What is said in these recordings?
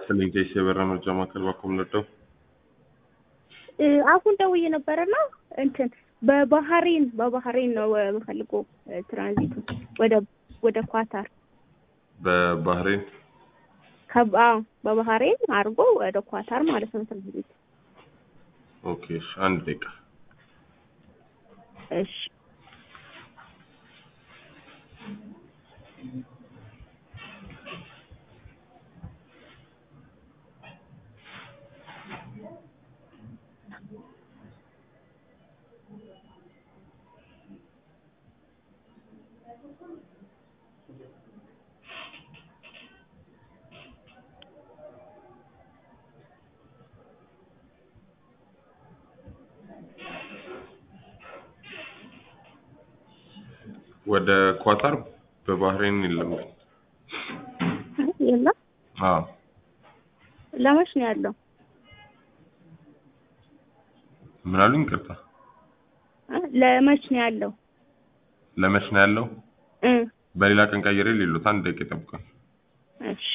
ስለዚህ የበረመጃ ማከል ባኩም ለደው አሁን ደውዬ ነበርና እንትን በባህሬን ነው የምፈልገው ትራንዚቱ ወደ ኳታር በባህሬን በባህሬን አርጎ ወደ ኳታር ማለት ነው ትራንዚት። ኦኬ አንድ ደቂቃ እሺ ወደ ኳታር በባህሬን የለም ለማሽ ነው ያለው ምን አሉኝ ቅርታ ለማሽ ነው ያለው በሌላ ቀን ቀይሬ ሌሎት አንድ ደቂቃ ጠብቁኝ እሺ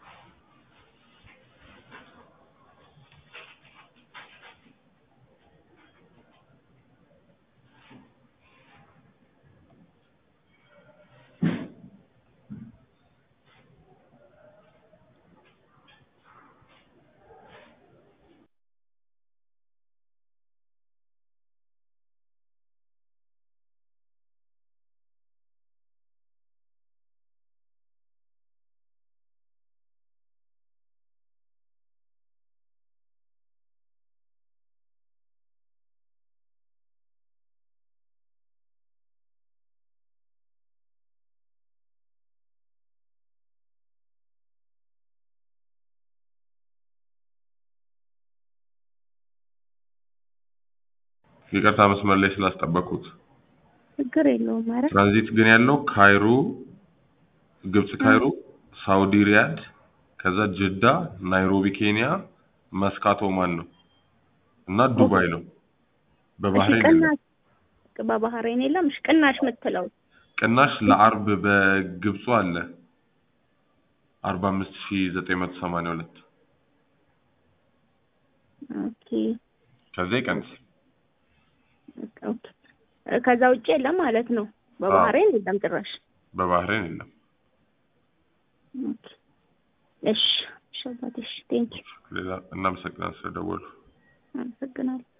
ይቅርታ መስመር ላይ ስላስጠበቁት ችግር የለውም ማለት ትራንዚት ግን ያለው ካይሮ ግብጽ ካይሮ ሳውዲ ሪያድ ከዛ ጅዳ ናይሮቢ ኬንያ መስካት ኦማን ነው እና ዱባይ ነው በባህሬን የለም ቅናሽ የምትለው ቅናሽ ለአርብ በግብጽ አለ 45982 ኦኬ ከዛ ይቀንስ ኦኬ ከዛ ውጪ የለም ማለት ነው በባህሬን የለም ጭራሽ በባህሬን የለም ኦኬ እሺ ሻባትሽ ቴንክ ዩ ሌላ እናመሰግናለን ስለደወሉ አመሰግናለሁ